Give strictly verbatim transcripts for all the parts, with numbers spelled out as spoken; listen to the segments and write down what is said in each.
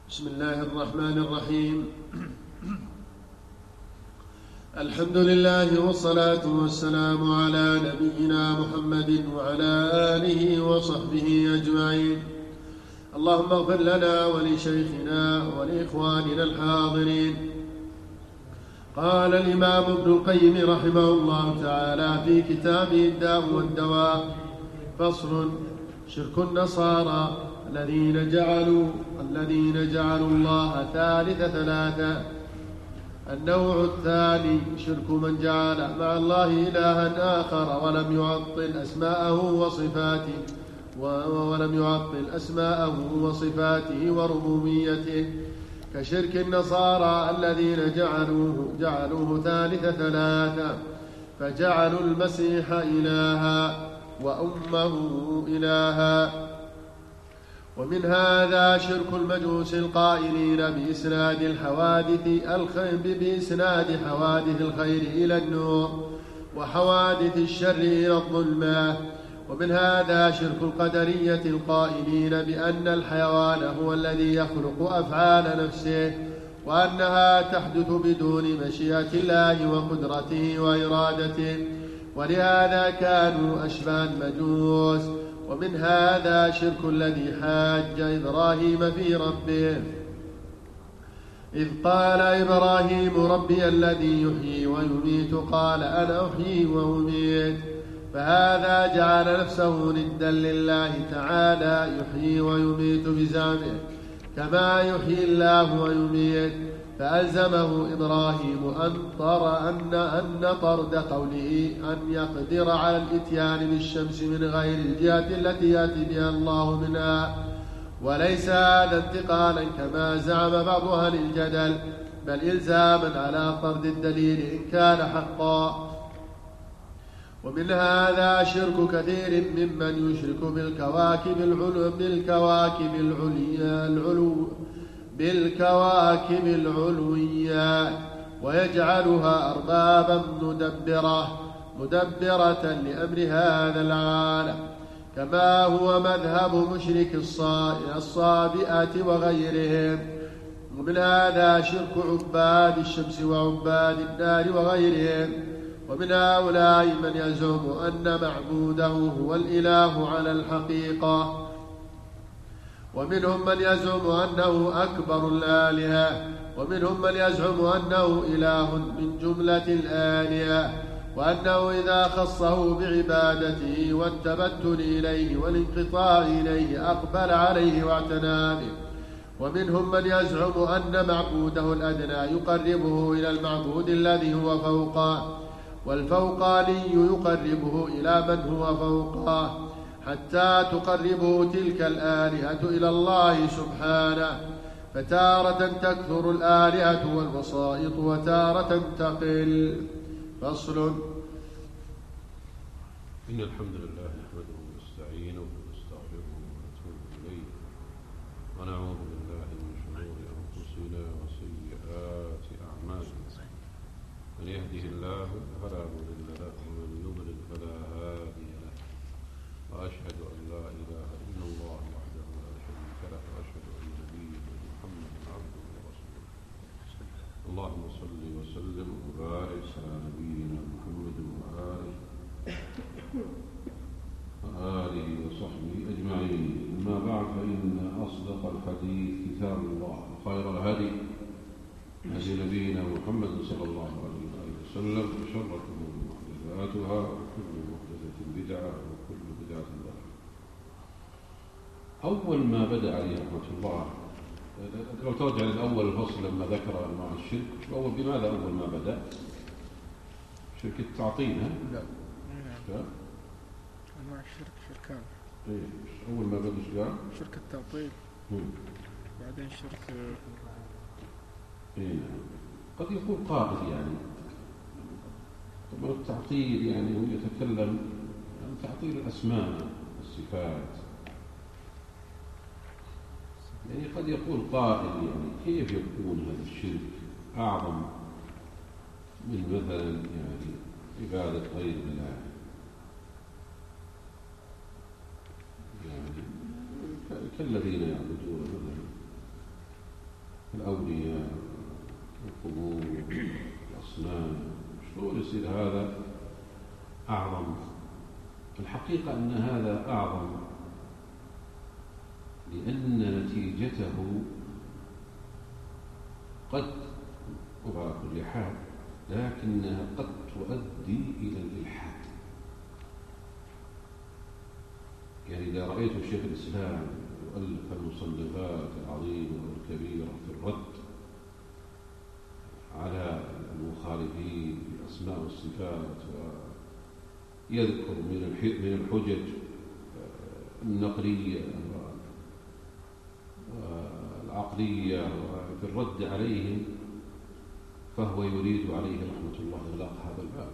بسم الله الرحمن الرحيم. الحمد لله والصلاة والسلام على نبينا محمد وعلى آله وصحبه أجمعين. اللهم اغفر لنا ولشيخنا ولإخواننا الحاضرين. قال الإمام ابن القيم رحمه الله تعالى في كتابه الداء والدواء: فصل: شرك النصارى الذين جعلوا الذين جعلوا الله ثالث ثلاثة. النوع الثاني شرك من جعل مع الله إلها آخر ولم يعطل أسماءه وصفاته ولم يعطل أسماءه وصفاته وربوبيته، كشرك النصارى الذين جعلوه جعلوه ثالث ثلاثة، فجعلوا المسيح إلها وأمه إلها. ومن هذا شرك المجوس القائلين بإسناد الحوادث الخير بإسناد حوادث الخير إلى النور وحوادث الشر إلى الظلمات. ومن هذا شرك القدرية القائلين بأن الحيوان هو الذي يخلق أفعال نفسه، وأنها تحدث بدون مشيئة الله وقدرته وإرادته، ولهذا كانوا أشباه المجوس. ومن هذا شرك الذي حاج إبراهيم في ربه، إذ قال إبراهيم: ربي الذي يحيي ويميت، قال أنا أحيي وأميت، فهذا جعل نفسه ندا لله تعالى يحيي ويميت بزعمه كما يحيي الله ويميت، فألزمه إبراهيم أن طر أن أن طرد قوله أن يقدر على الإتيان بالشمس من غير الجهة التي يأتي بها الله منها، وليس هذا انتقالا كما زعم بعض أهل الجدل، بل إلزاما على طرد الدليل إن كان حقا. ومن هذا شرك كثير ممن يشرك بالكواكب العلو بالكواكب العليا العلو بالكواكب العلويات، ويجعلها أربابا مدبرة مدبرة لأمر هذا العالم، كما هو مذهب مشرك الصابئة وغيرهم. ومن هذا شرك عباد الشمس وعباد النار وغيرهم. ومن هؤلاء من يزعم أن معبوده هو الإله على الحقيقة، ومنهم من يزعم أنه أكبر الآلهة، ومنهم من يزعم أنه إله من جملة الآلهة، وأنه إذا خصه بعبادته والتبتل إليه والانقطاع إليه أقبل عليه واعتنى به. ومنهم من يزعم أن معبوده الأدنى يقربه إلى المعبود الذي هو فوقه، والفوقاني يقربه إلى من هو فوقه، حتى تقربه تلك الآلهة إلى الله سبحانه، فتارة تكثر الآلهة والوسائط وتارة تقل. فصل: إن الحمد لله نحمده ونستعينه ونستغفره ونتوب إليه، ونعوذ بالله من شرور أنفسنا وسيئات أعمالنا، من يهده الله فلا مضل له ومن يضلل فلا هادي له، وأشهد أن لا إله إلا الله وحده لا شريك له، وأشهد أن نبينا محمدا عبده ورسوله. اللهم صل وسلم وبارك على نبينا محمد وآله وآله وصحبه أجمعين. أما بعد، فإن أصدق الحديث كتاب الله، وخير الهدي هدي نبينا محمد صلى الله عليه وسلم، وشر الأمور محدثاتها، وكل محدثة بدعة، وكل بدعة ضلالة. أول ما بدأ عليه رحمة الله، لو ترجع للأول الفصل لما ذكر أنواع الشرك، أول بماذا أول ما بدأ؟ شرك التعطيل. ها؟ لا. أنواع الشرك شركان. إيه، أول ما بدأ شركان؟ شرك التعطيل. بعدين شرك. إيه، قد يقول قائل يعني طبعا التعطيل يعني هو يتكلم عن تعطيل الأسماء والصفات، يعني قد يقول قائل يعني كيف يكون هذا الشرك أعظم من مثلا يعني عبادة غير الله، يعني كالذين يعبدون مثلا الأولياء والقبور والأصنام، شلون يصير هذا أعظم؟ الحقيقة أن هذا أعظم لأن نتيجته قد وعلى كل حال لكنها قد تؤدي إلى الإلحاد. يعني إذا رأيت شيخ الإسلام يؤلف المصنفات العظيمة والكبيرة في الرد على المخالفين في الأسماء والصفات، ويذكر من من الحجج النقلية والعقلية في الرد عليهم، فهو يريد عليه رحمة الله إغلاق هذا الباب،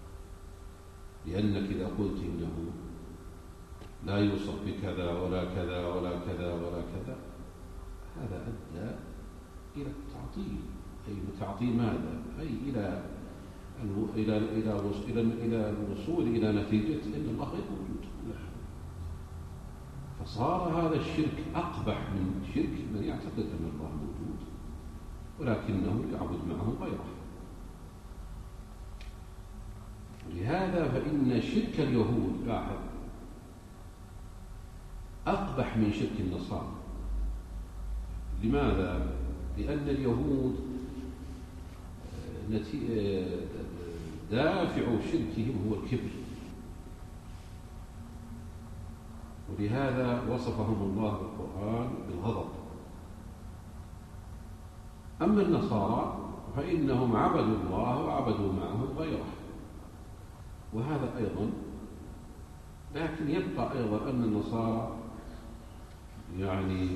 لأنك إذا قلت إنه لا يوصف بكذا ولا كذا ولا كذا ولا كذا، هذا أدى إلى التعطيل. أي تعطيل ماذا؟ أي إلى إلى إلى إلى إلى الوصول إلى نتيجة أن الله غير موجود. فصار هذا الشرك أقبح من شرك من يعتقد أن الله موجود ولكنه يعبد معه غيره. لهذا فإن شرك اليهود لاحظ أقبح من شرك النصارى. لماذا؟ لأن اليهود دافع شركهم هو الكبر، ولهذا وصفهم الله بالقرآن بالغضب. أما النصارى فإنهم عبدوا الله وعبدوا معه غيره، وهذا أيضا. لكن يبقى أيضا أن النصارى يعني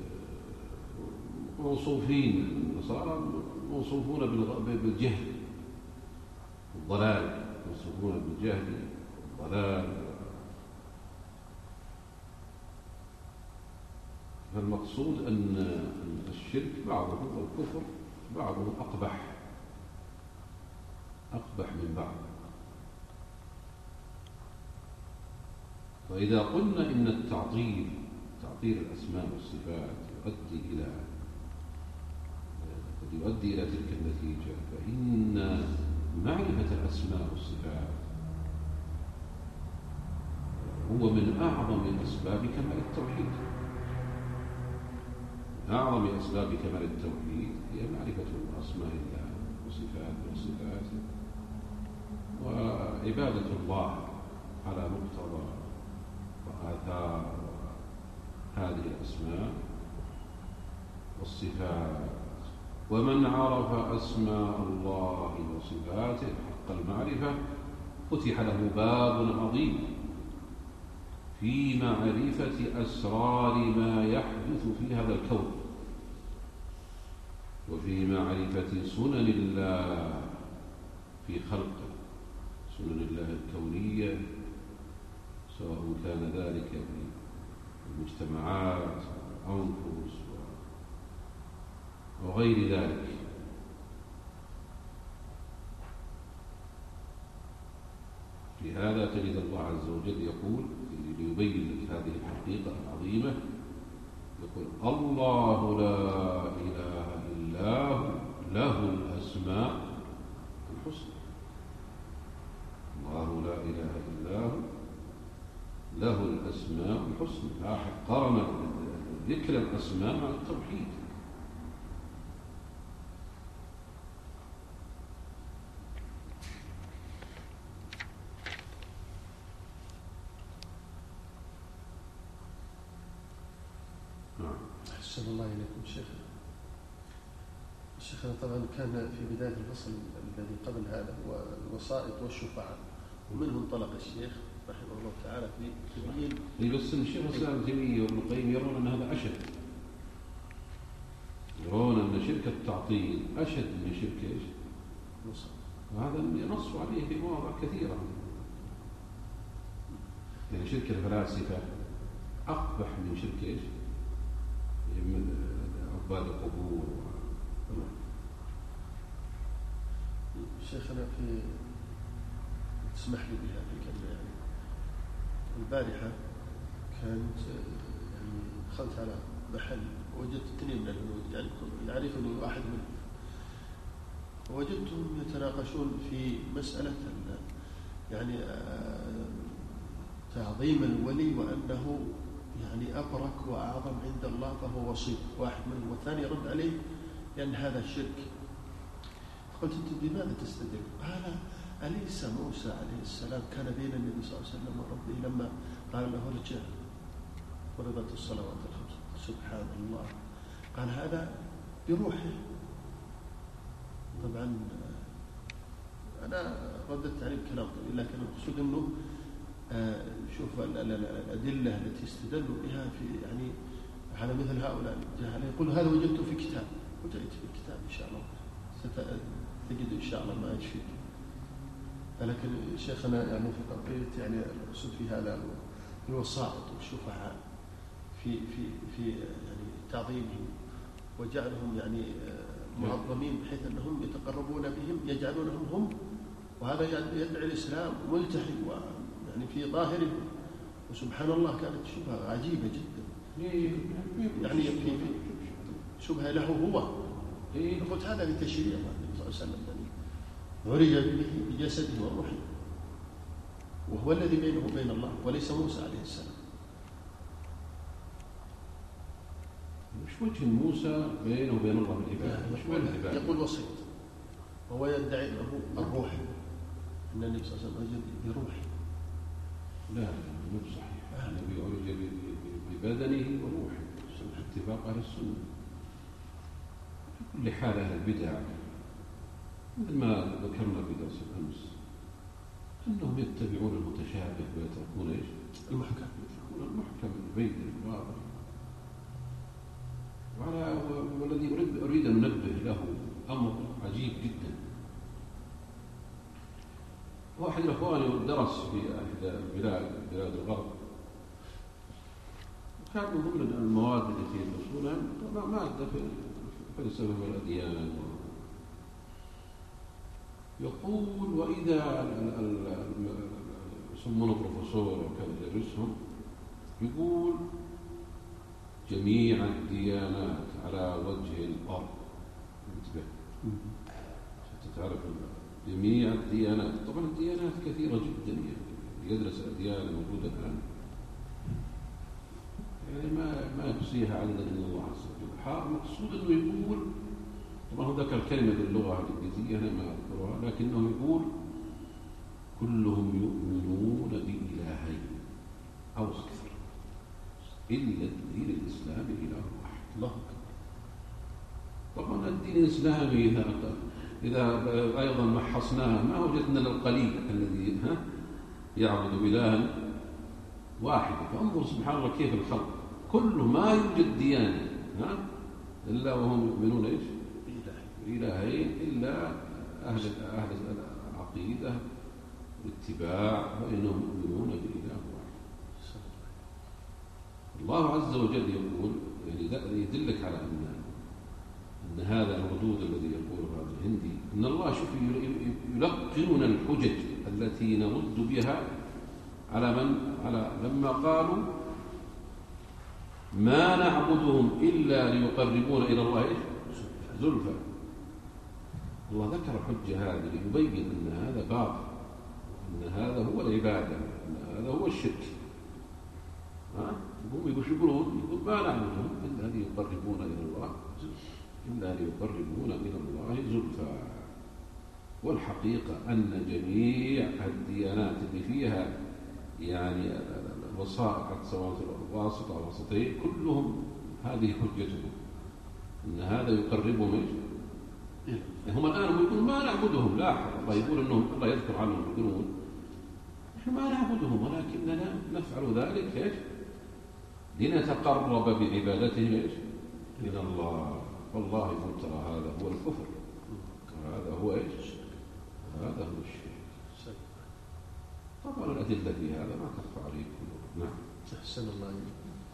موصوفين النصارى موصوفون بالجهل والضلال، موصوفون بالجهل والضلال. فالمقصود أن الشرك بعضه والكفر بعضه أقبح أقبح من بعض. وإذا قلنا إن التعطيل تعطيل الأسماء والصفات يؤدي إلى يؤدي إلى تلك النتيجة، فإن معرفة الأسماء والصفات هو من أعظم أسباب كمال التوحيد. أعظم أسباب كمال التوحيد هي معرفة أسماء الله وصفاته وصفاته وعبادة الله على مقتضى وآثار هذه الأسماء والصفات. ومن عرف أسماء الله وصفاته حق المعرفة فتح له باب عظيم في معرفة أسرار ما يحدث في هذا الكون، وفي معرفة سنن الله في خلقه، سنن الله الكونية، سواء كان ذلك في المجتمعات والأنفس وغير ذلك. لهذا تجد الله عز وجل يقول ليبين لك هذه الحقيقة العظيمة، يقول الله لا إله إلا هو له الأسماء الحسنى. الله لا إله إلا هو له الأسماء الحسنى. لاحظ قارن ذكر الأسماء مع التوحيد. أحسن الله إليكم شيخ. شيخنا طبعا كان في بداية الفصل الذي قبل هذا هو الوسائط والشفعاء، ومنه انطلق الشيخ رحمه الله تعالى في تبيين. اي بس الشيخ الاسلام ابن تيميه وابن القيم يرون ان هذا اشد، يرون ان شرك التعطيل اشد من شرك ايش؟ نص. وهذا نصوا عليه في مواضع كثيره. يعني شرك الفلاسفه اقبح من شرك ايش؟ من عباد القبور. شيخنا في تسمح لي بها في كلمة، يعني البارحة كانت يعني دخلت على محل وجدت اثنين من الهنود يعني يعرفني واحد منهم، ووجدتهم يتناقشون في مسألة يعني تعظيم الولي وأنه يعني أبرك وأعظم عند الله فهو وصي واحد منهم، والثاني يرد عليه لأن هذا شرك. قلت أنت بماذا تستدل؟ قال أليس موسى عليه السلام كان بين النبي صلى الله عليه وسلم وربه لما قال له ارجع فرضت الصلوات الخمس؟ سبحان الله. قال هذا بروحه. طبعا أنا رددت عليه بكلام طويل، لكن المقصود أنه آه شوف الأدلة التي استدلوا بها في يعني على مثل هؤلاء الجهال، يقول هذا وجدته في كتاب، وجدت في الكتاب إن شاء الله ستجد إن شاء الله ما يشفيك. لكن شيخنا يعني في قضية يعني الأقصد في هذا الوسائط والشفعاء في في في يعني تعظيمهم وجعلهم يعني معظمين بحيث أنهم يتقربون بهم يجعلونهم هم، وهذا يدعي الإسلام ملتحي ويعني في ظاهره، وسبحان الله كانت شبهة عجيبة جدا يعني في في شبهة له هو. قلت هذا لتشريع النبي صلى الله عليه وسلم عرج به بجسده وروحه، وهو الذي بينه وبين الله وليس موسى عليه السلام. مش وجه موسى بينه وبين الله بالعبادة، مش بالعبادة. يقول وسيط وهو يدعي له الروح، أن النبي صلى الله عليه وسلم عرج بروحه. لا مو صحيح، النبي عرج ببدنه وروحه اتفاق أهل السنة. في كل حال أهل البدع مثل ما ذكرنا في درس الأمس أنهم يتبعون المتشابه ويتركون إيش؟ المحكم. يتركون المحكم البين الواضح. وعلى والذي أريد أريد أن أنبه له أمر عجيب جدا. واحد الأخوان درس في إحدى البلاد بلاد الغرب، كان من ضمن المواد التي يدرسونها مادة في الفلسفة والأديان. يقول وإذا يسمونه بروفيسور وكذا يدرسهم، يقول جميع الديانات على وجه الأرض، انتبه حتى تعرف جميع الديانات. طبعا الديانات كثيرة جدا، يعني يدرس الأديان الموجودة الآن يعني ما ما يحصيها عددا إلا الله عز وجل. المقصود أنه يقول، طبعا هو ذكر كلمة باللغة الإنجليزية أنا ما أذكرها، لكنه يقول كلهم يؤمنون بإلهين أو أكثر إلا الدين الإسلامي إله واحد. الله أكبر. طبعا الدين الإسلامي إذا إذا أيضا محصناه ما وجدنا للقليل الذي ها يعبد إلها واحدا. فانظر سبحان الله كيف الخلق، كل ما يوجد ديانة ها إلا وهم يؤمنون إيش؟ إلهين، إلا أهل أهل العقيدة والاتباع فإنهم يؤمنون بإله واحد. الله عز وجل يقول يعني يدلك على أن أن هذا الردود الذي يقوله هذا الهندي، أن الله شوف يلقننا الحجج التي نرد بها على من على لما قالوا ما نعبدهم إلا ليقربون إلى الله زلفى. الله ذكر الحجة هذه ليبين أن هذا باطل، أن هذا هو العبادة، أن هذا هو الشرك. ها؟ هم يقولون يقول ما نعبدهم إلا ليقربون إلى الله إلا ليقربون إلى الله زلفى. والحقيقة أن جميع الديانات اللي فيها يعني الوسائط سواء الواسطة أو الوسطين كلهم هذه حجتهم أن هذا يقربهم إيش؟ هم الآن يقولون ما نعبدهم، لاحظ الله يقول أنهم الله يذكر عنهم يقولون نحن ما نعبدهم ولكننا نفعل ذلك إيش؟ لنتقرب بعبادتهم إيش؟ إلى الله. والله يقول ترى هذا هو الكفر، هذا هو إيش؟ هذا هو الشرك. طبعا الأدلة في هذا ما تخفى عليكم. نعم. أحسن الله عليكم.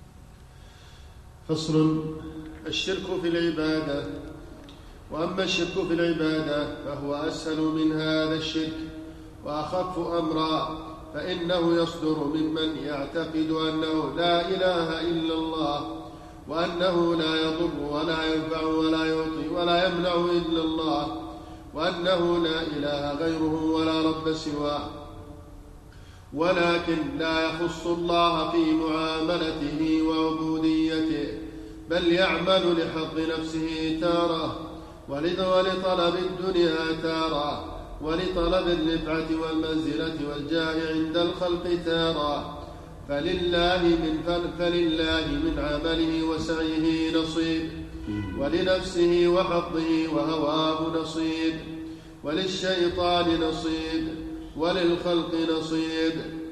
فصل: الشرك في العبادة. وأما الشرك في العبادة فهو أسهل من هذا الشرك وأخف أمرا، فإنه يصدر ممن يعتقد أنه لا إله إلا الله وأنه لا يضر ولا ينفع ولا يعطي ولا يمنع إلا الله، وأنه لا إله غيره ولا رب سواه، ولكن لا يخص الله في معاملته وعبوديته، بل يعمل لحظ نفسه تارة، ولطلب الدنيا تارة، ولطلب الرفعة والمنزلة والجاه عند الخلق تارة، فلله من, فلله من عمله وسعيه نصيب، ولنفسه وحظه وهواه نصيب، وللشيطان نصيب، وللخلق نصيب.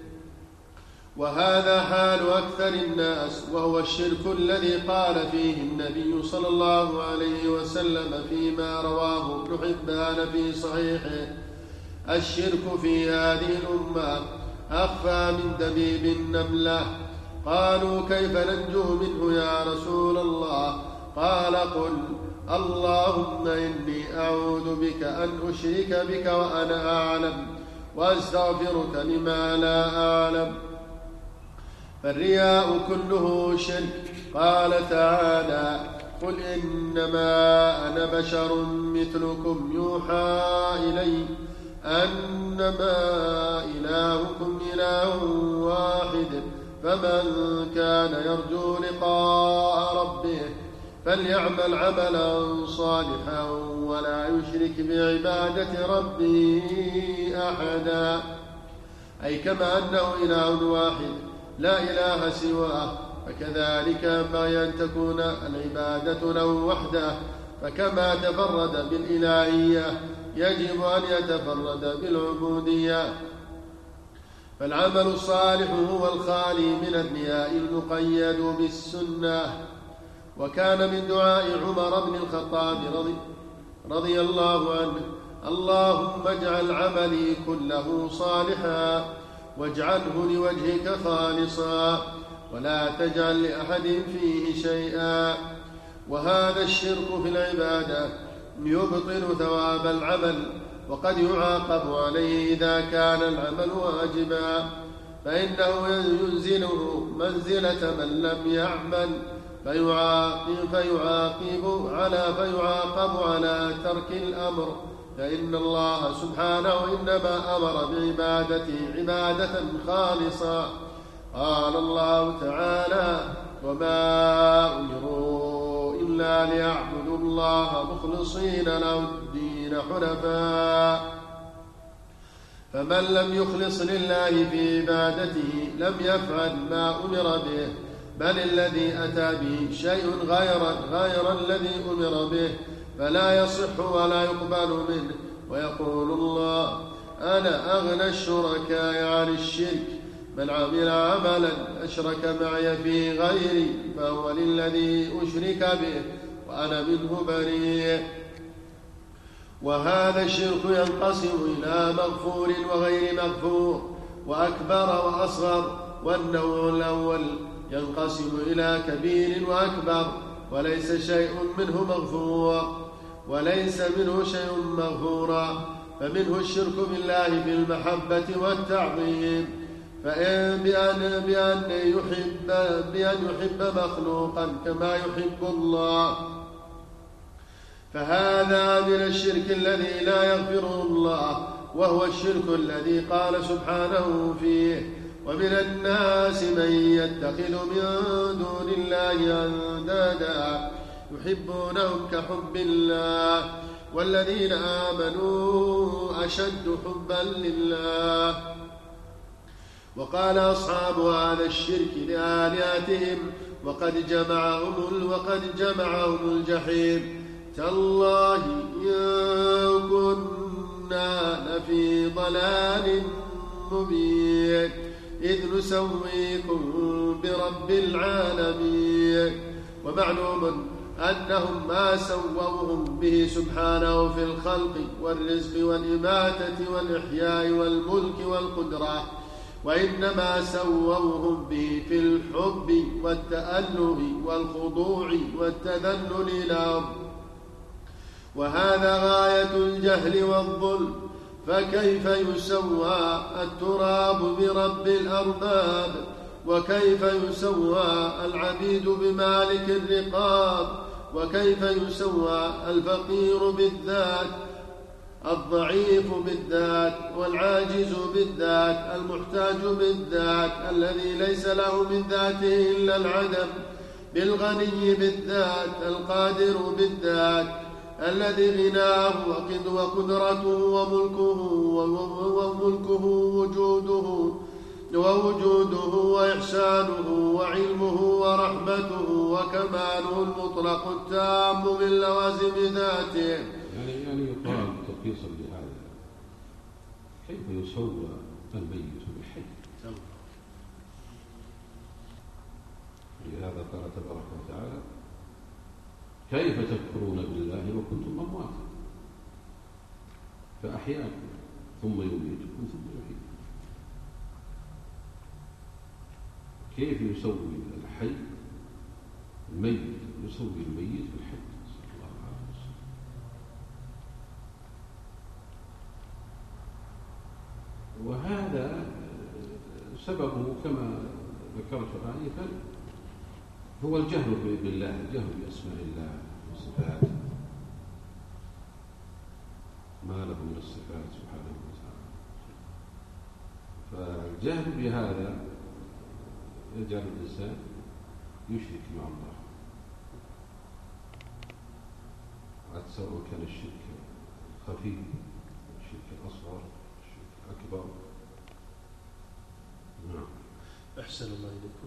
وهذا حال أكثر الناس، وهو الشرك الذي قال فيه النبي صلى الله عليه وسلم فيما رواه ابن حبان في صحيحه: الشرك في هذه الأمة أخفى من دبيب النملة. قالوا: كيف ننجو منه يا رسول الله؟ قال: قل اللهم إني أعوذ بك أن أشرك بك وأنا أعلم، وأستغفرك لما لا أعلم. فالرياء كله شرك. قال تعالى: قل إنما أنا بشر مثلكم يوحى إلي أنما إلهكم إله واحد، فمن كان يرجو لقاء ربه فليعمل عملا صالحا ولا يشرك بعبادة ربه أحدا. أي كما أنه إله واحد لا إله سواه، فكذلك ينبغي أن تكون العبادة له وحده، فكما تفرد بالإلهية يجب أن يتفرد بالعبودية. فالعمل الصالح هو الخالي من الرياء المقيد بالسنة. وكان من دعاء عمر بن الخطاب رضي, رضي الله عنه: اللهم اجعل عملي كله صالحا واجعله لوجهك خالصا ولا تجعل لأحد فيه شيئا. وهذا الشرك في العبادة يبطل ثواب العمل، وقد يعاقب عليه إذا كان العمل واجبا، فإنه ينزله منزلة من لم يعمل، فيعاقب, فيعاقب على فيعاقب على ترك الأمر، فإن الله سبحانه إنما أمر بعبادته عبادة خالصة. قال الله تعالى: وما أمروا إلا ليعبدوا الله مخلصين له الدين حنفاء. فمن لم يخلص لله في عبادته لم يفعل ما أمر به، بل الذي أتى به شيء غير, غير الذي أمر به، فلا يصح ولا يقبل منه. ويقول الله: أنا أغنى الشركاء عن الشرك، من عمل عملا أشرك معي في غيري فهو للذي أشرك به وأنا منه بريء. وهذا الشرك ينقسم إلى مغفور وغير مغفور، وأكبر وأصغر. والنوع الأول ينقسم إلى كبير وأكبر، وليس شيء منه مغفور وليس منه شيء مغفورا. فمنه الشرك بالله في المحبة والتعظيم، فإن بأن, بأن, يحب بأن يحب مخلوقا كما يحب الله، فهذا من الشرك الذي لا يغفره الله، وهو الشرك الذي قال سبحانه فيه: ومن الناس من يتخذ من دون الله أندادا يحبونهم كحب الله والذين آمنوا أشد حبا لله. وقال أصحاب هذا الشرك لآلهتهم وقد جمعهم وقد جمعهم الجحيم: تالله إن كنا لفي ضلال مبين إذ نسويكم برب العالمين. ومعلوم أنهم ما سووهم به سبحانه في الخلق والرزق والإماتة والإحياء والملك والقدرة، وإنما سووهم به في الحب والتأله والخضوع والتذلل لهم، وهذا غاية الجهل والظلم. فكيف يسوى التراب برب الأرباب وكيف يسوى العبيد بمالك الرقاب؟ وكيف يسوى الفقير بالذات، الضعيف بالذات، والعاجز بالذات، المحتاج بالذات، الذي ليس له من ذاته إلا العدم، بالغني بالذات، القادر بالذات، الذي غناه وقدرته وملكه وملكه وجوده ووجوده وإحسانه وعلمه ورحمته وكماله المطلق التام من لوازم ذاته. يعني يعني يقال تلخيصا لهذا: كيف يسوى الميت بالحي؟ لهذا قال تبارك وتعالى: كيف تكفرون بالله وكنتم أمواتا فأحياكم ثم يميتكم ثم يحييكم. كيف يسوي الحي الميت؟ يسوي الميت بالحي صلى الله عليه وسلم. وهذا سببه كما ذكرت آنفا هو الجهل بالله، الجهل بأسماء الله وصفاته، ما له من الصفات سبحانه وتعالى. فالجهل بهذا يجعل الإنسان يشرك مع الله، سواء كان الشرك خفي، الشرك الأصغر، الشرك الأكبر. نعم. أحسن الله إليكم.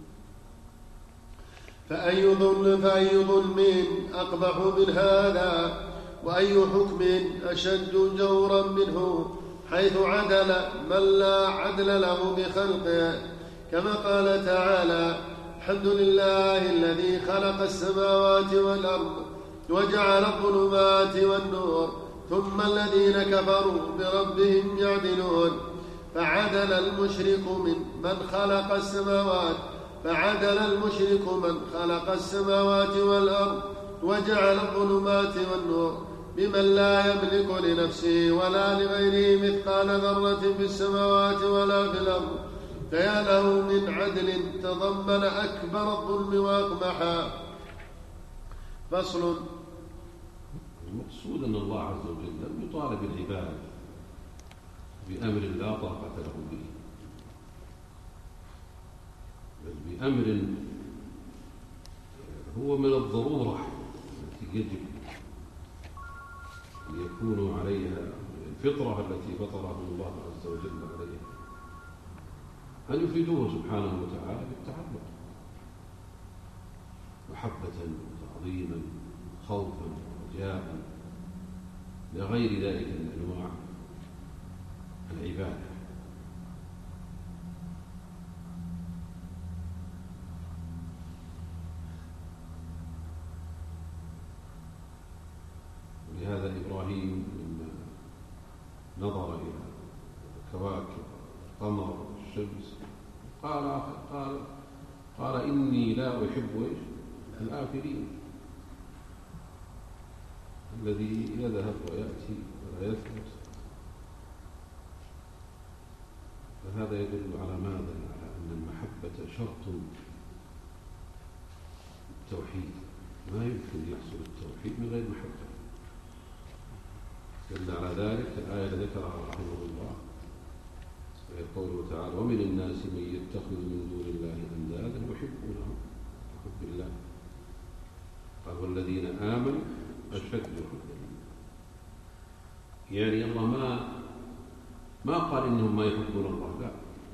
فأي ظلم فأي ظلم أقبح من هذا، وأي حكم أشد جورا منه، حيث عدل من لا عدل له بخلقه، كما قال تعالى: الحمد لله الذي خلق السماوات والأرض وجعل الظلمات والنور ثم الذين كفروا بربهم يعدلون. فعدل المشرك من من خلق السماوات فعدل المشرك من خلق السماوات والأرض وجعل الظلمات والنور بمن لا يملك لنفسه ولا لغيره مثقال ذرة في السماوات ولا في الأرض، فيا له من عدل تضمن أكبر الظلم وأقبحا. فصل. المقصود أن الله عز وجل لم يطالب العباد بأمر لا طاقة له به، بل بأمر هو من الضرورة التي يجب أن يكونوا عليها، الفطرة التي فطرهم الله عز وجل عليها، أن يفيدوه سبحانه وتعالى بالتعبد محبة وتعظيما خوفا ورجاء لغير ذلك من أنواع العبادة. ولهذا إبراهيم لما نظر إلى كواكب القمر والشمس قال قال قال إني لا أحب الآفلين، الذي يذهب ويأتي ولا يثبت. فهذا يدل على ماذا؟ على أن المحبة شرط التوحيد، ما يمكن يحصل التوحيد من غير محبة. دل على ذلك الآية التي ذكرها رحمه الله، وهي قوله تعالى: ومن الناس من يتخذ من دون الله أندادا يحبونهم كحب الله، قال والذين آمنوا أشد حبا. يعني الله ما ما قال إنهم ما يحبون الله، لا،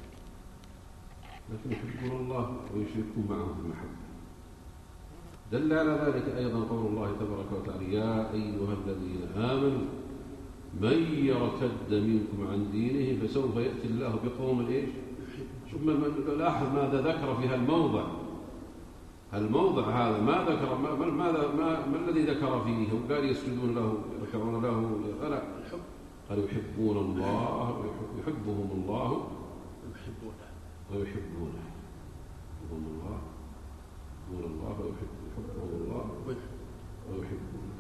لكن يحبون الله ويشركون معه في المحبة. دل على ذلك أيضا قول الله تبارك وتعالى: يا أيها الذين آمنوا من يرتد منكم عن دينه فسوف يأتي الله بقوم إيش؟ ثم لاحظ ماذا ذكر في هالموضع. هالموضع هذا ما ذكر ما ماذا ما, ما الذي ذكر فيه؟ هو قال يسجدون له ويخرون له، لا، قال يحبون الله ويحبهم الله ويحبونه ويحبونه يحبون الله يحبون الله ويحبهم الله ويحبونه.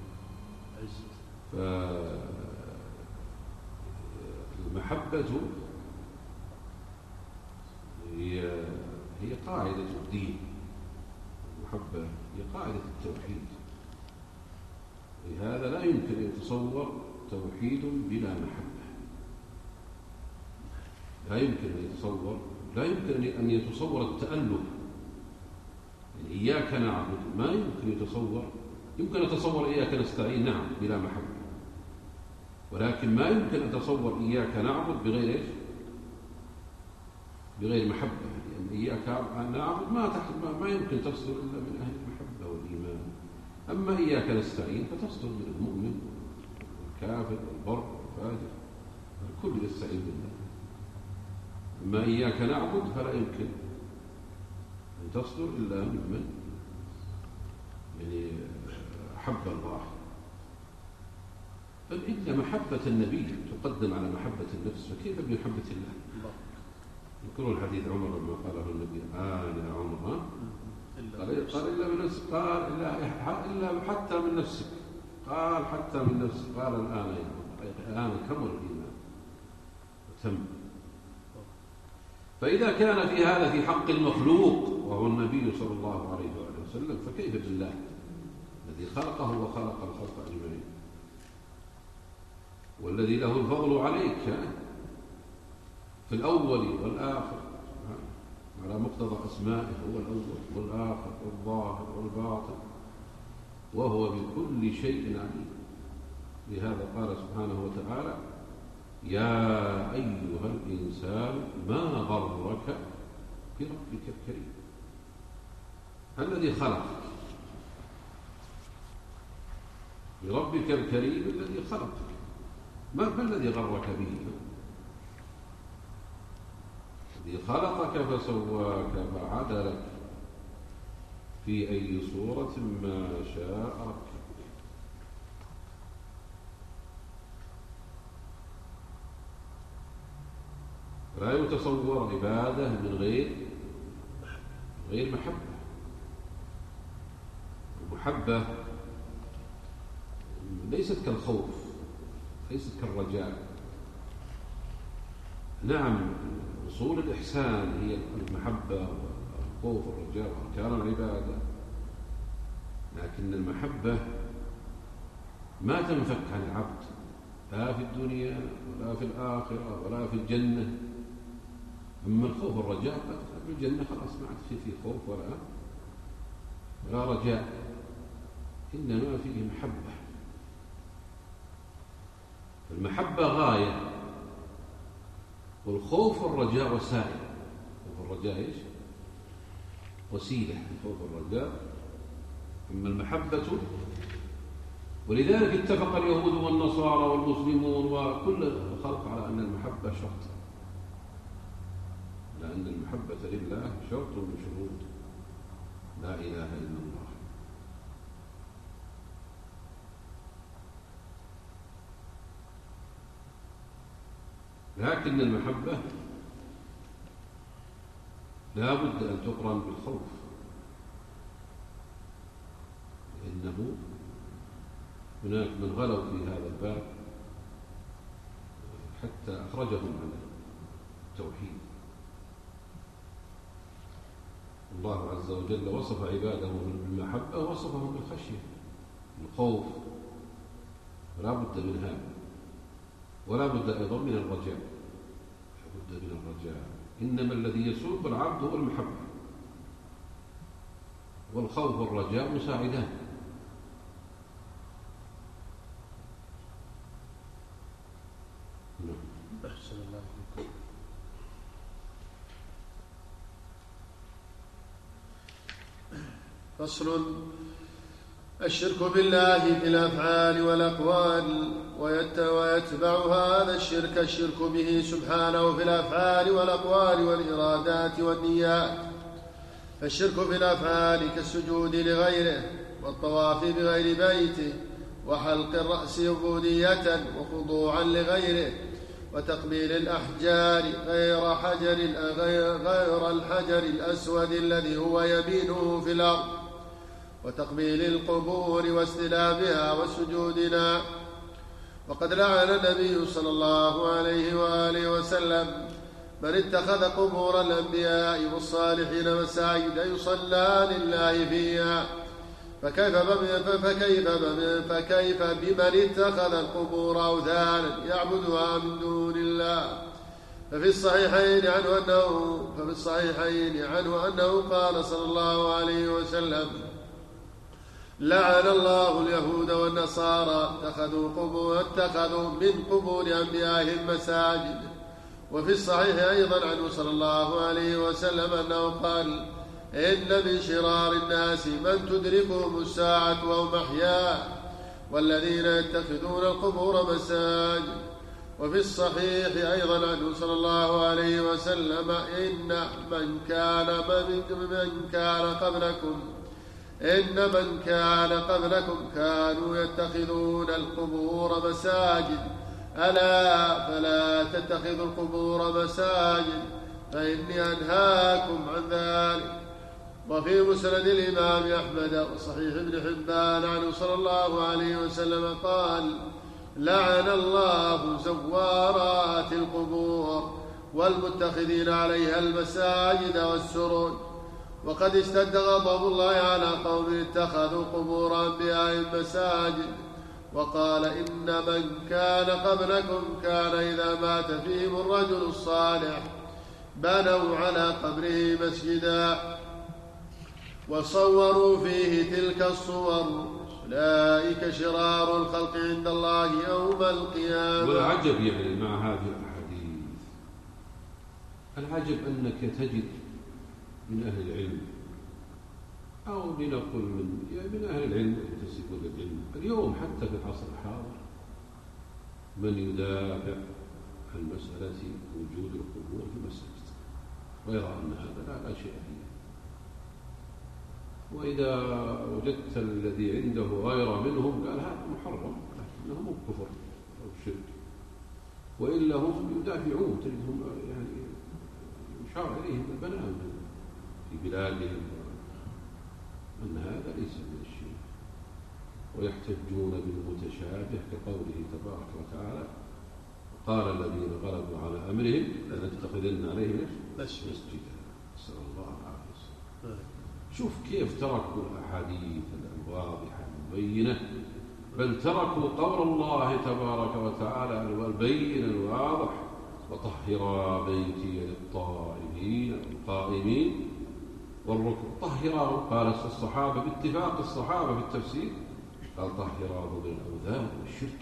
فالمحبة هي هي قاعدة الدين. المحبة هي قاعدة التوحيد، لهذا لا يمكن أن يتصور توحيد بلا محبة. لا يمكن أن يتصور لا يمكن أن يتصور التأله. يعني إياك نعبد ما يمكن يتصور. يمكن أتصور إياك نستعين، نعم، بلا محبة، ولكن ما يمكن أن أتصور إياك نعبد بغير إيش؟ بغير محبة. لأن يعني إياك نعبد ما تحت ما يمكن تصدر إلا من أهل المحبة والإيمان. أما إياك نستعين فتصدر من المؤمن والكافر والبر والفاجر، الكل يستعين بالله. أما إياك نعبد فلا يمكن أن تصدر إلا ممن يعني حب الله. بل إن محبة النبي تقدم على محبة النفس، فكيف بمحبة الله؟ يذكرون حديث عمر لما قاله النبي: آن يا عمر، قال قال إلا من نفسك، قال إلا إلا حتى من نفسك، قال حتى من نفسك، قال الآن يا عمر، الآن كمل الإيمان وتم. فإذا كان في هذا في حق المخلوق وهو النبي صلى الله عليه وآله وسلم، فكيف بالله الذي خلقه وخلق الخلق أجمعين، والذي له الفضل عليك في الأول والآخر على مقتضى أسمائه، هو الأول والآخر والظاهر والباطن، وهو بكل شيء عليم. لهذا قال سبحانه وتعالى: يا أيها الإنسان ما غرك بربك الكريم الذي خلقك، بربك الكريم الذي خلقك. ما الذي غرك به؟ الذي خلقك فسواك فعدلك في أي صورة ما شاء ركبك. لا يتصور عبادة من غير غير محبة. المحبة ليست كالخوف، ليست كالرجاء. نعم، أصول الإحسان هي المحبة والخوف والرجاء وأركان العبادة، لكن المحبة ما تنفك عن العبد، لا في الدنيا ولا في الآخرة ولا في الجنة. أما الخوف والرجاء في الجنة خلاص ما عاد في في خوف ولا ولا رجاء، إنما فيه محبة. المحبة غاية، والخوف والرجاء وسائل. الخوف والرجاء إيش؟ وسيلة. الخوف والرجاء. أما المحبة، ولذلك اتفق اليهود والنصارى والمسلمون وكل الخلق على أن المحبة شرط، لأن المحبة لله شرط من شروط لا إله إلا الله. لكن المحبة لا بد أن تقرن بالخوف، لأنه هناك من غلوا في هذا الباب حتى أخرجهم عن التوحيد. الله عز وجل وصف عباده بالمحبة ووصفهم بالخشية، الخوف، لا بد من هذا، ولا بد أيضا من الرجاء، لا بد من الرجاء. إنما الذي يسوق العبد هو المحبة، والخوف والرجاء مساعدان. أحسن الله عليكم. فصل: الشرك بالله في الأفعال والأقوال، ويتبع هذا الشرك الشرك به سبحانه في الأفعال والأقوال والإرادات والنيات. فالشرك في الأفعال كالسجود لغيره، والطواف بغير بيته، وحلق الرأس عبودية وخضوعا لغيره، وتقبيل الأحجار غير حجر غير الحجر الأسود الذي هو يمينه في الأرض، وتقبيل القبور واستلامها والسجود لها. وقد لعن النبي صلى الله عليه وآله وسلم من اتخذ قبور الأنبياء والصالحين مساجد يصلى لله فيها فكيف فكيف فكيف بمن اتخذ القبور أوثانا يعبدها من دون الله. ففي الصحيحين عنه أنه ففي الصحيحين عنه أنه قال صلى الله عليه وسلم: لعن الله اليهود والنصارى اتخذوا قبور اتخذوا من قبور أنبيائهم مساجد. وفي الصحيح أيضا عنه صلى الله عليه وسلم أنه قال: إن من شرار الناس من تدركهم الساعة وهم أحياء والذين يتخذون القبور مساجد. وفي الصحيح أيضا عنه صلى الله عليه وسلم: إن من كان من كان قبلكم إن من كان قبلكم كانوا يتخذون القبور مساجد، ألا فلا تتخذوا القبور مساجد فإني أنهاكم عن ذلك. وفي مسند الإمام أحمد وصحيح ابن حبان عنه صلى الله عليه وسلم قال: لعن الله زوارات القبور والمتخذين عليها المساجد والسرج. وقد اشتد غضب الله على قوم اتخذوا قبور أنبيائهم مساجد، وقال: إن من كان قبلكم كان إذا مات فيهم الرجل الصالح بنوا على قبره مسجدا وصوروا فيه تلك الصور، أولئك شرار الخلق عند الله يوم القيامة. والعجب يعني مع هذه الأحاديث، العجب أنك تجد من أهل العلم أو لنقل من يعني من أهل العلم ينتسبون للعلم اليوم حتى في العصر الحاضر من يدافع عن مسألة وجود القبور في المساجد ويرى أن هذا لا, لا شيء فيه. وإذا وجدت الذي عنده غير منهم قال هذا محرم لكنه مو كفر أو شرك، وإلا هم يدافعون تجدهم يعني يشار إليهم البنان في بلادهم أن هذا ليس من الشرك، ويحتجون بالمتشابه كقوله تبارك وتعالى: قال الذين غلبوا على أمرهم لنتخذن عليهم مسجدا. نسأل الله العافية. شوف كيف تركوا الأحاديث الواضحة المبينة، بل تركوا قول الله تبارك وتعالى البين الواضح: وطهرا بيتي للطائفين والقائمين والركع. طهراه قال الصحابة باتفاق الصحابة في التفسير، قال طهراه من الأوثان والشرك.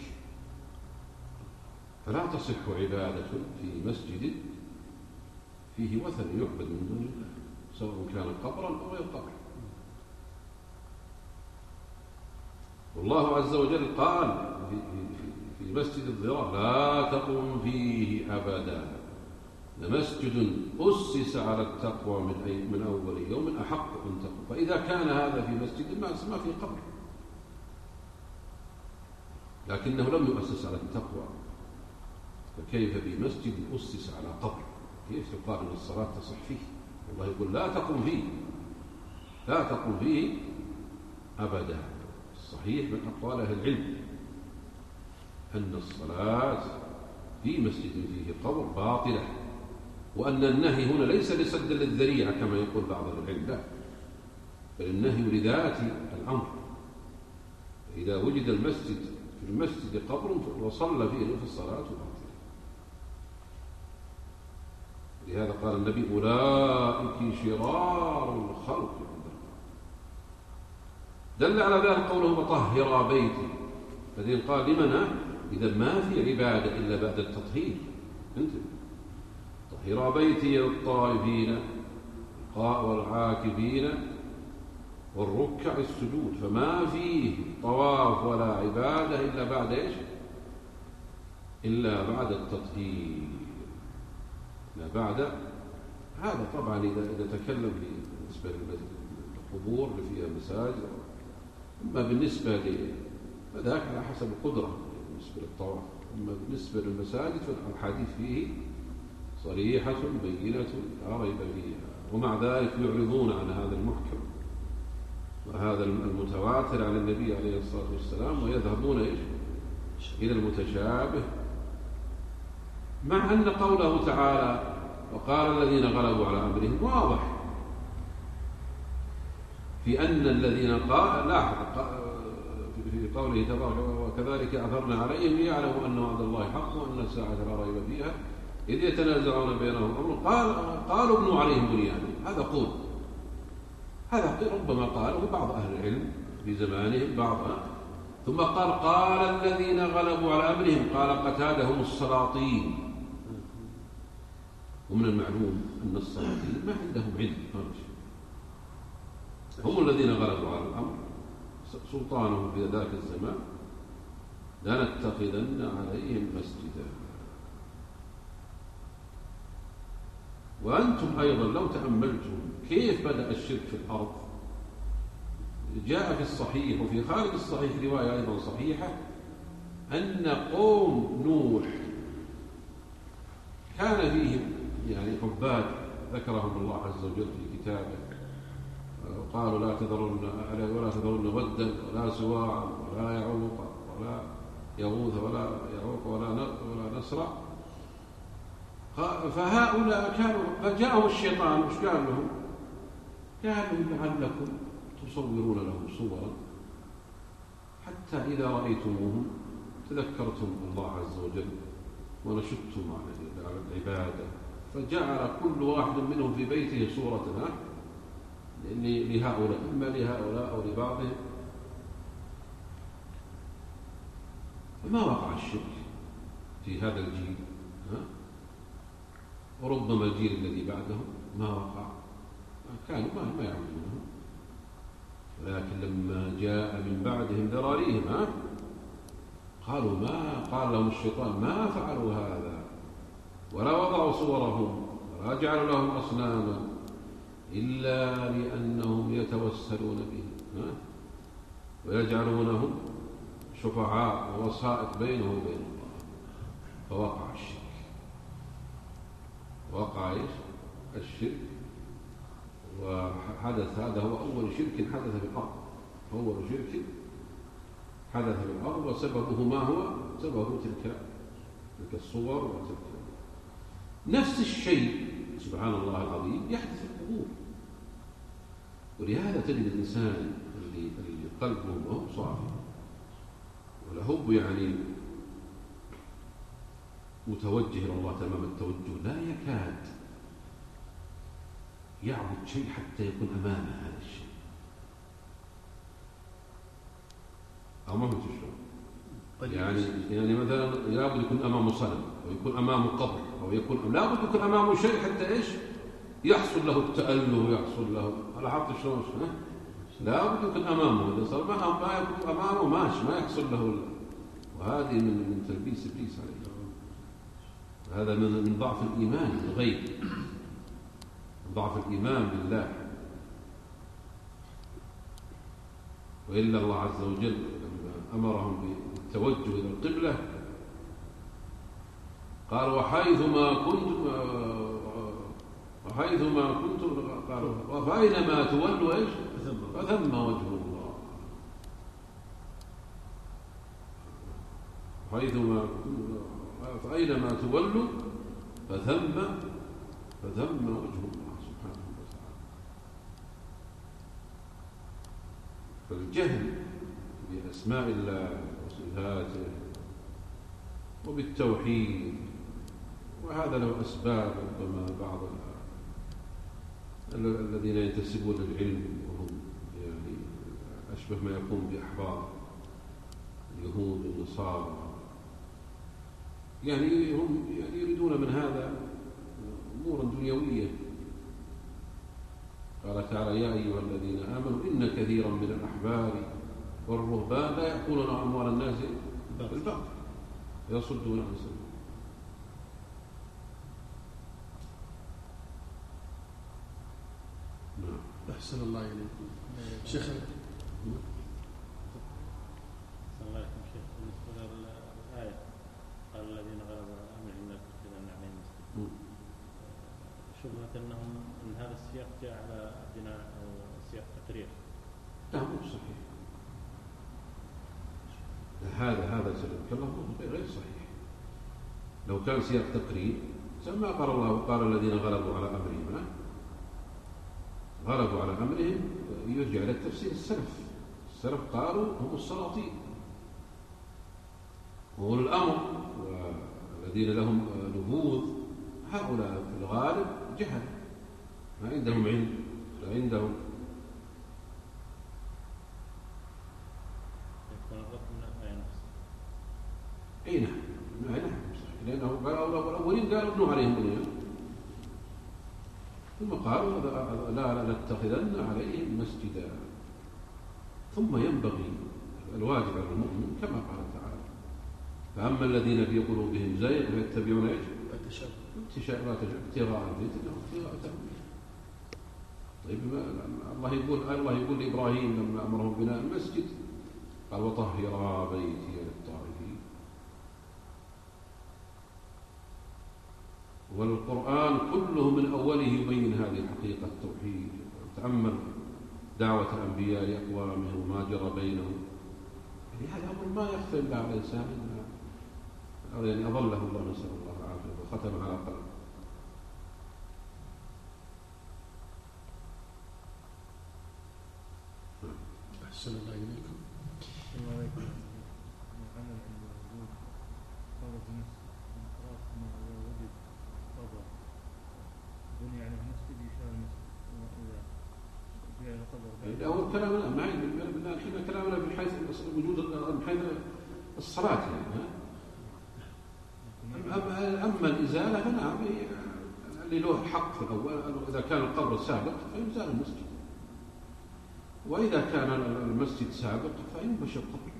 فلا تصح عبادة في مسجد فيه وثن يعبد من دون الله، سواء كان قبرا أو غير قبر. والله عز وجل قال في, في, في مسجد الضرار: لا تقم فيه أبدا لمسجد أسس على التقوى من, أي من أول يوم أحق أن تقوم. فإذا كان هذا في مسجد ما اسمه في قبر، لكنه لم يؤسس على التقوى، فكيف بمسجد أسس على قبر؟ كيف يقال أن الصلاة تصح فيه؟ الله يقول: لا تقم فيه لا تقم فيه أبدا. الصحيح من أقوال أهل العلم أن الصلاة في مسجد فيه قبر باطلة، وأن النهي هنا ليس لسد للذريعة كما يقول بعض العلم، لا، بل النهي لذات الأمر. إذا وجد المسجد في المسجد قبر وصلى فيه في الصلاة باطلة. لهذا قال النبي: أولئك شرار الخلق. دل على ذلك قوله: وطهر بيتي. الذين قال لمن؟ إذا ما في عبادة إلا بعد التطهير. انت طهر بيتي للطائفين والعاكفين والركع السجود، فما فيه طواف ولا عبادة إلا بعد إيش؟ إلا بعد التطهير. لا بعد هذا. طبعا إذا إذا تكلم بالنسبة للقبور اللي فيها مساجد، أما بالنسبة لذاك على حسب القدرة بالنسبة للطواف، أما بالنسبة للمساجد فالحديث فيه صريحة بينة لا ريب فيها. ومع ذلك يعرضون عن هذا المحكم وهذا المتواتر عن النبي عليه الصلاة والسلام، ويذهبون إيش؟ إلى المتشابه، مع أن قوله تعالى وقال الذين غلبوا على أمرهم واضح في أن الذين قال لاحظ في قوله تبارك وكذلك أثرنا عليهم ليعلموا أن وعد الله حق وأن الساعة لا ريب فيها إذ يتنازعون بينهم أمر قال قالوا ابنوا عليهم بنيانا. هذا قول، هذا ربما قاله بعض أهل العلم في زمانهم بعضها. ثم قال قال الذين غلبوا على أمرهم قال قتاده هم السلاطين. ومن المعلوم أن السلاطين ما عندهم علم، هم الذين غلبوا على الأمر سلطانهم في ذاك الزمان لنتخذن عليهم مسجدا. وأنتم أيضا لو تأملتم كيف بدأ الشرك في الأرض، جاء في الصحيح وفي خارج الصحيح رواية أيضا صحيحة أن قوم نوح كان فيهم يعني عباد ذكرهم الله عز وجل في كتابه، قالوا لا تذرن ولا تذرن ودا ولا سواعا ولا يعوق ولا يغوث ولا يعوق ولا ولا نسرا. فهؤلاء كانوا فجاءهم الشيطان وش قال لهم؟ قال لهم لعلكم تصورون لهم صورا حتى إذا رأيتموهم تذكرتم الله عز وجل ونشدتم على العبادة، فجعل كل واحد منهم في بيته صورة لهؤلاء، إما لهؤلاء أو لبعضهم. فما وقع الشرك في هذا الجيل، وربما الجيل الذي بعدهم ما وقع، كانوا ما يعبدونه. ولكن لما جاء من بعدهم ذراريهم ها قالوا ما قال لهم الشيطان ما فعلوا هذا ولا وضعوا صورهم ولا جعلوا لهم أصناما إلا لأنهم يتوسلون به ويجعلونهم شفعاء ووسائط بينه وبين الله. فوقع الشرك، وقع الشرك وحدث. هذا هو أول شرك حدث في الأرض، أول شرك حدث في الأرض، وسببه ما هو؟ سببه تلك تلك الصور وتلك. نفس الشيء سبحان الله العظيم يحدث في القبور. ولهذا تجد الإنسان اللي قلبه ما هو صافي وله يعني متوجه إلى الله تمام التوجه لا يكاد يعبد شيء حتى يكون أمامه هذا الشيء، أو ما تشعر يعني يعني مثلا لابد يكون أمامه صنم أو يكون أمامه قبر أو يكون لابد يكون أمامه شيء حتى إيش يحصل له التأله ويحصل له على حرف شلون لابد يكون أمامه. إذا صار ما ما يكون أمامه ماشي ما يحصل له. وهذه من من تلبيس إبليس عليه. هذا من من ضعف الإيمان بالغيب، ضعف الإيمان بالله. وإلا الله عز وجل أمرهم بالتوجه إلى القبلة قال وحيثما كنتم وحيثما كنتم قال وفأينما تولوا إيش فثم وجه الله. حيثما فأينما تولوا فثم فثم وجه الله سبحانه وتعالى. فالجهل بأسماء الله وصفاته وبالتوحيد، وهذا له أسباب. ربما بعض الذين ينتسبون للعلم وهم يعني أشبه ما يكون بأحبار اليهود والنصارى، يعني هم يعني يريدون من هذا أمورا دنيوية. قال تعالى يا أيها الذين آمنوا إن كثيرا من الأحبار والرهبان لا يأكلون أموال الناس بالباطل يصدون عن سبيل. نعم. أحسن الله إليكم شيخ. أحسن الله عليكم شيخ. بالنسبة للآية قال الذين غلبوا على أمرهم لا تتخذن عليهم مسجدا، شبهة أنهم أن هذا السياق جاء على بناء أو سياق تقرير. لا مو صحيح. هذا هذا سلمك الله غير صحيح. لو كان سياق تقرير ما قال الله وقال الذين غلبوا على أمرهم، غلبوا على أمرهم يرجع إلى التفسير السلف. السلف قالوا هم السلاطين وأولو الأمر والذين لهم نفوذ، هؤلاء في الغالب جهل، ما عندهم علم، لا عندهم. أي نعم، أي نعم، لأنه قالوا الأولين قالوا ابنوا عليهم بنيان، ثم قالوا لا نتخذن عليهم مسجدا. ثم ينبغي الواجب على المؤمن كما قال تعالى: فأما الذين في قلوبهم زيغ فيتبعون ايش؟ ابتغاء الفتنة وابتغاء تأويله. طيب الله يقول الله يقول لإبراهيم لما أمره بناء المسجد قال: وطهر بيتي للطائفين. والقرآن كله من أوله يبين هذه الحقيقة التوحيد. تأمل دعوة الأنبياء لأقوامهم وما جرى بينهم، يعني هذا أمر ما يخفى إلا على الإنسان، يعني أضله الله نسأل الله العافية وختم على قلبه. أحسن الله إليكم. هو كلامنا ما عندنا الحين كلامنا من حيث وجود من حيث الصلاة يعني. أما الإزالة فنعم اللي له حق في الأول، إذا كان القبر سابق فيزال المسجد، وإذا كان المسجد سابق فينبش القبر.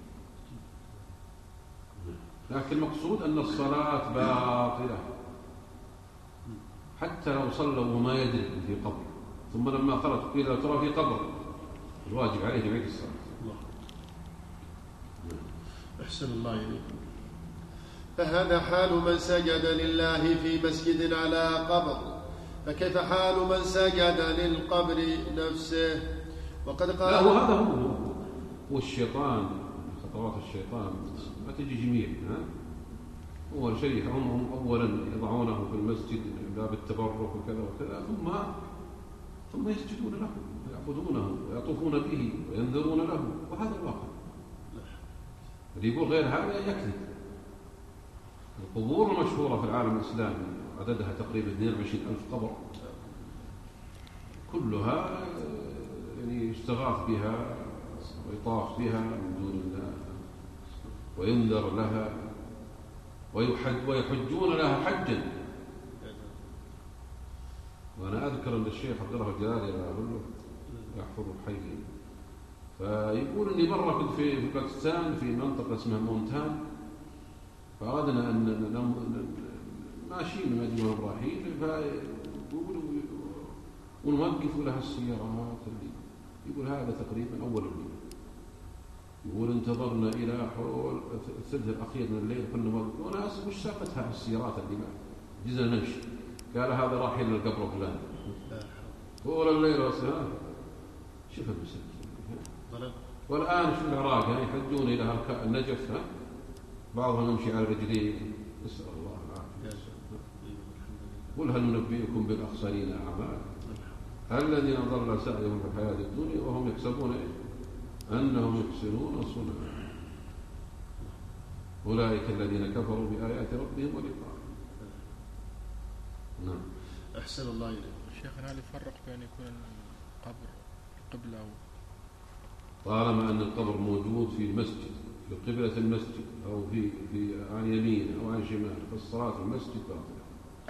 لكن المقصود أن الصلاة باطلة حتى لو صلوا وما يدري في قبر، ثم لما خرج قيل ترى في قبر، الواجب عليه جميع الصلاة. الله. أحسن الله إليكم. فهذا حال من سجد لله في مسجد على قبر، فكيف حال من سجد للقبر نفسه؟ وقد قال لا، وهذا هو هو الشيطان، خطوات الشيطان ما تجي جميع. أول شيء هم أولا يضعونه في المسجد باب التبرك وكذا وكذا، ثم ثم يسجدون له ويعبدونه ويطوفون به وينذرون له، وهذا الواقع. اللي يقول غير هذا يكذب. القبور المشهورة في العالم الإسلامي عددها تقريبا اثنين وعشرين ألف قبر، كلها يعني يستغاث بها ويطاف بها من دون الله وينذر لها ويحج ويحجون لها حجا. وأنا أذكر أن الشيخ عبد الله الجلالي يحفظ الحي فيقول إني مرة كنت في باكستان في منطقة اسمها مونتان، فأردنا أن ماشيين من مدينة إبراهيم فيقولوا ونوقف لها السيارات اللي يقول هذا تقريبا أول الليل. يقول انتظرنا إلى حول الثلث الأخير من الليل كنا موقفين وناس وش ساقتها السيارات اللي معه جزنا نمشي. قال هذا راح إلى القبر فلان طول الليل والسهار. شوف المسلمين والآن في العراق يعني يحجون إلى النجف، ها بعضهم يمشي على رجليه، نسأل الله العافية. قل هل ننبئكم بالأخسرين أعمالا الذين ضل سعيهم في الحياة الدنيا وهم يحسبون أنهم يحسنون صنعا أولئك الذين كفروا بآيات ربهم ولقائه. نعم. أحسن الله إليك. شيخنا هل يفرق بين يكون القبر قبلة أو طالما أن القبر موجود في المسجد في قبلة المسجد أو في في عن يمين أو عن شمال فالصلاة في المسجد باطلة.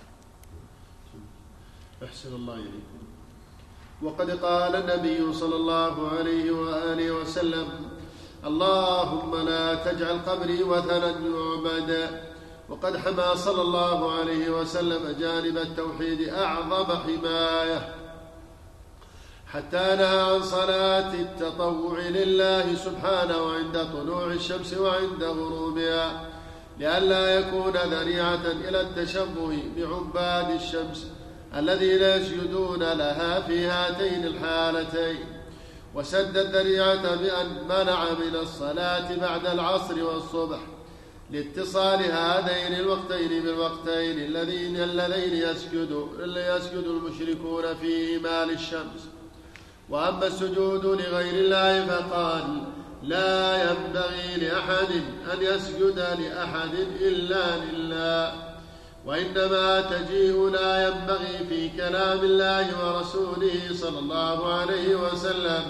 أحسن الله إليكم. وقد قال النبي صلى الله عليه وآله وسلم: اللهم لا تجعل قبري وثنا يعبد. وقد حمى صلى الله عليه وسلم جانب التوحيد أعظم حماية، حتى نهى عن صلاة التطوع لله سبحانه عند طلوع الشمس وعند غروبها، لئلا يكون ذريعة إلى التشبه بعباد الشمس الذين يسجدون لها في هاتين الحالتين، وسد الذريعة بأن منع من الصلاة بعد العصر والصبح، لاتصال هذين الوقتين بالوقتين اللذين اللذين يسجد يسجد المشركون فيهما للشمس. وأما السجود لغير الله فقال لا ينبغي لأحد أن يسجد لأحد إلا لله، وإنما تجيء لا ينبغي في كلام الله ورسوله صلى الله عليه وسلم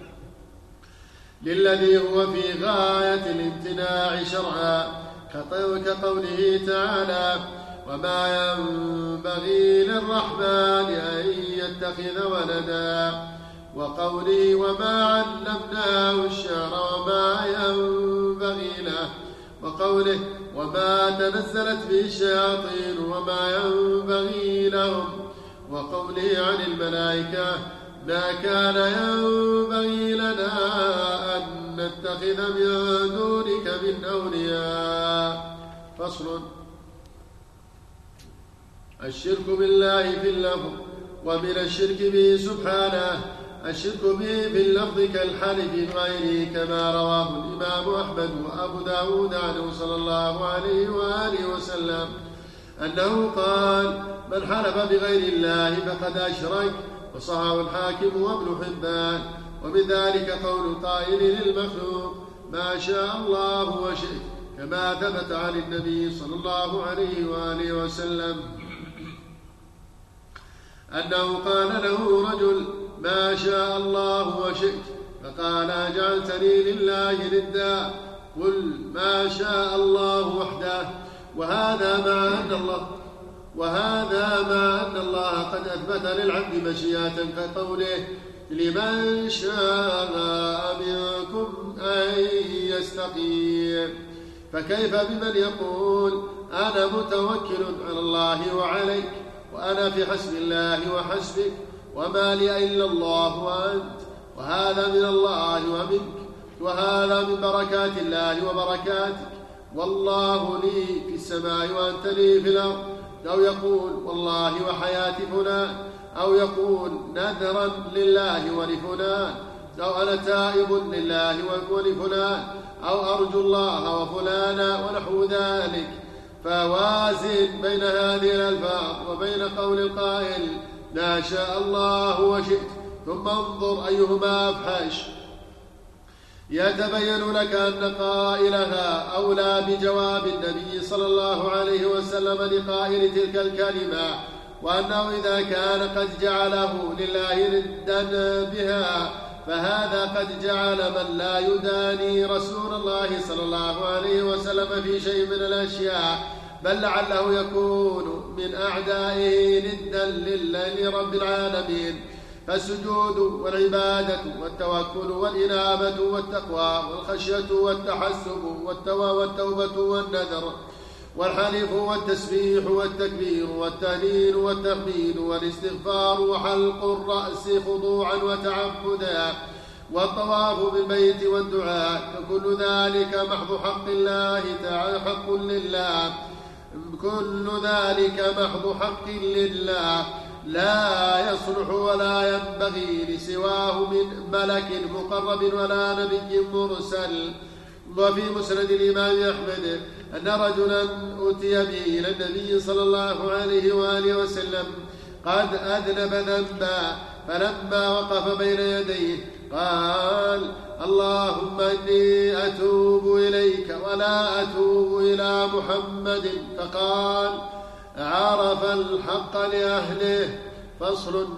للذي هو في غاية الامتناع شرعا، كقوله تعالى وما ينبغي للرحمن أن يتخذ ولدا، وقوله وما علمناه الشعر وما ينبغي له، وقوله وما تنزلت به الشياطين وما ينبغي لهم، وقوله عن الملائكة ما كان ينبغي لنا أن نتخذ من دونك من أولياء. فصل. الشرك بالله في اللفظ. ومن الشرك به سبحانه الشرك به في اللفظ كالحلف بغيره، كما رواه الإمام أحمد وأبو داود عنه صلى الله عليه وآله وسلم أنه قال من حلف بغير الله فقد أشرك، وصححه الحاكم وابن حبان. ومن ذلك قول القائل للمخلوق ما شاء الله وشئت، كما ثبت عن النبي صلى الله عليه وآله وسلم أنه قال له رجل ما شاء الله وشئت، فقال أجعلتني لله ندا، قل ما شاء الله وحده. وهذا مع أن الله وهذا مع أن الله قد أثبت للعبد مشيئة كقوله لمن شاء منكم أن يستقيم. فكيف بمن يقول أنا متوكل على الله وعليك، وأنا في حسب الله وحسبك، وما لي إلا الله وأنت، وهذا من الله ومنك، وهذا من بركات الله وبركاتك، والله لي في السماء وأنت لي في الأرض. أو يقول والله وحياة فلان، أو يقول نذرا لله ولفلان، أو أنا تائب لله ولفلان، أو أرجو الله وفلانا ونحو ذلك. فوازن بين هذه الألفاظ وبين قول القائل ما شاء الله وشئت، ثم انظر أيهما أفحش. يتبين لك أن قائلها أولى بجواب النبي صلى الله عليه وسلم لقائل تلك الكلمة، وأنه إذا كان قد جعله لله ندا بها فهذا قد جعل من لا يداني رسول الله صلى الله عليه وسلم في شيء من الأشياء، بل لعله يكون من أعدائه ندا لرب العالمين. فالسجود والعبادة والتوكل والإنابة والتقوى والخشية والتحسب والتوبة والنذر والحلف والتسبيح والتكبير والتهليل والتحميد والاستغفار وحلق الرأس خضوعا وتعبدا والطواف بالبيت والدعاء، فكل ذلك محض حق الله تعالى، حق لله، كل ذلك محض حق لله لا يصلح ولا ينبغي لسواه من ملك مقرب ولا نبي مرسل. وفي مسند الإمام أحمد أن رجلا أتي به إلى النبي صلى الله عليه وآله وسلم قد أذنب ذنبا، فلما وقف بين يديه قال اللهم إني أتوب إليك ولا أتوب إلى محمد، فقال عرف الحق لأهله. فصل.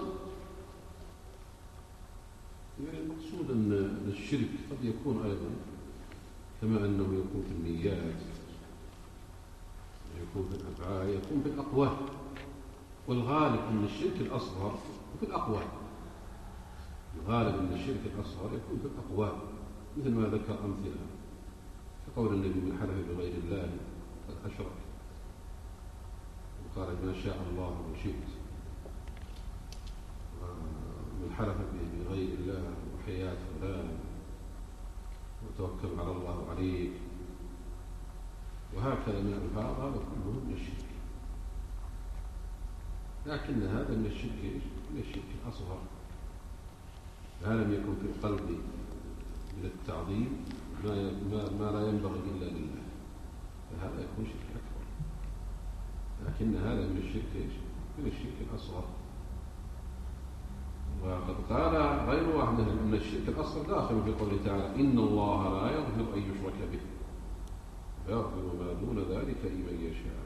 يعني المقصود أن الشرك قد يكون أيضا كما أنه يكون في النيات، يكون في الأفعال، يكون في الأقوال، والغالب أن الشرك الأصغر في الأقوال، الغالب أن الشرك الأصغر يكون في الأقوال، مثل ما ذكر أمثلة كقول النبي من حلف بغير الله قد أشرك، وقال ما شاء الله وشئت، من حلف بغير الله وحياة فلان وتوكل على الله عليك، وهكذا من الألفاظ هذا كله من الشرك. لكن هذا من الشرك من الشرك الأصغر، ما لم يكن في القلب من التعظيم ما, ما, ما لا ينبغي إلا لله، هذا يكون شرك أكبر، لكن هذا من الشرك إيش؟ من الشرك الأصغر. وقد قال غير واحد أن الشرك الأصغر داخل في قوله تعالى إن الله لا يغفر أن يشرك به ويغفر ما دون ذلك لمن يشاء.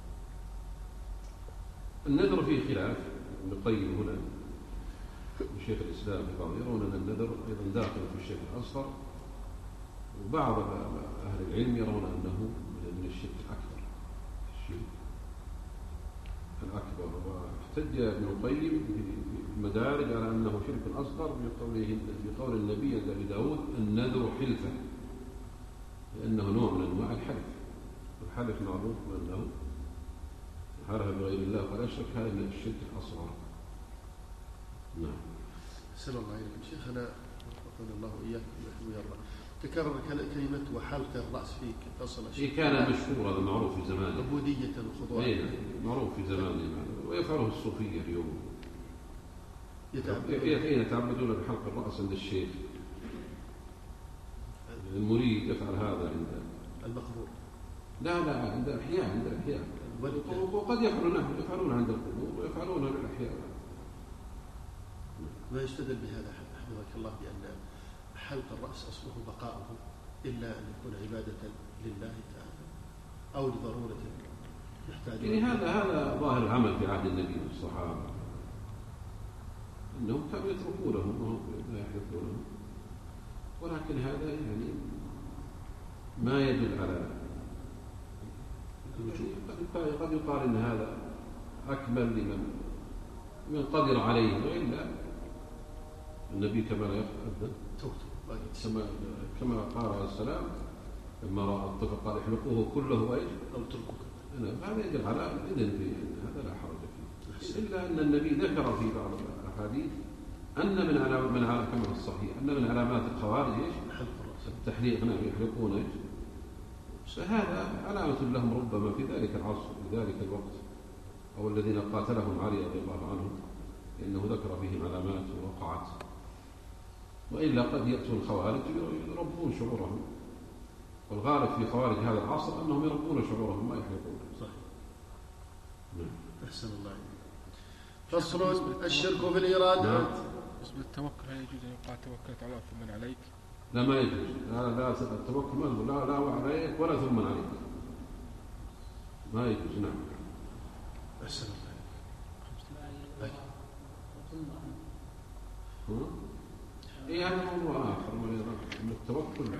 النذر فيه خلاف، ابن القيم هنا وشيخ الإسلام في بعض يرون أن النذر أيضا داخل في الشرك الأصغر، وبعض أهل العلم يرون أنه من الشرك الأكبر، الشرك الأكبر. واحتج ابن القيم في المدارج على أنه شرك أصغر بقوله بقول النبي أبي داود النذر حلفة، لأنه نوع من أنواع الحلف، والحلف معروف أنه حلف بغير الله فلا شك هذا من الشرك الأصغر. نعم. أحسن الله إليكم شيخنا وفقنا الله وإياكم ويرضى. تكرر كلمة وحلق الرأس في فصل الشيء كان مشهور، هذا معروف في زمانه، عبودية الخضوع، معروف في زمانه ويفعله الصوفية اليوم، حين يتعبدون بحلق الرأس عند الشيخ. المريد يفعل هذا عند المقبور، لا لا عند الأحياء، عند الأحياء وقد يفعلونه يفعلون عند القبور ويفعلونه للأحياء. ما يستدل بهذا حفظك الله بأن حلق الرأس أصله بقاؤه إلا أن يكون عبادة لله تعالى أو لضرورة يحتاج. يعني هذا هذا ظاهر العمل في عهد النبي والصحابة، أنهم كانوا يتركونهم وهم لا يحلقونهم، ولكن هذا يعني ما يدل على الوجوب. قد يقال أن هذا أكمل لمن من قدر عليه، وإلا النبي كما لا يفعل كما كما قال عليه السلام لما رأى الطفل قال احلقوه كله وإيش أو تركوه. هذا يدل على إذن في هذا لا حرج فيه، إلا أن النبي ذكر في بعض الأحاديث أن من علامات من علامات كما في الصحيح أن من علامات الخوارج إيش التحليق، نعم يحلقون إيش، فهذا علامة لهم ربما في ذلك العصر في ذلك الوقت، أو الذين قاتلهم علي رضي الله عنه لأنه ذكر فيهم علامات ووقعت، وإلا قد يأتون الخوارج يربون شعورهم، والغالب في خوارج هذا العصر أنهم يربون شعورهم ما يحلقون. صحيح. أحسن الله. فصل الشرك في الإرادة. بالنسبة للتوكل هل يجوز أن يقال توكلت على الله ثم عليك؟ لا ما يجوز، لا لا التوكل ما يجوز، لا لا عليك ولا ثم عليك، ما يجوز. نعم. أحسن الله. إيه هذا موضوع آخر من التوكل.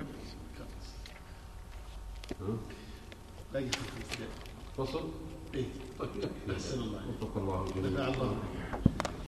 ها؟ لا يخفف. فصل. إيه. طيب يكفي. أحسن الله. وفق الله الجميع. نفع الله.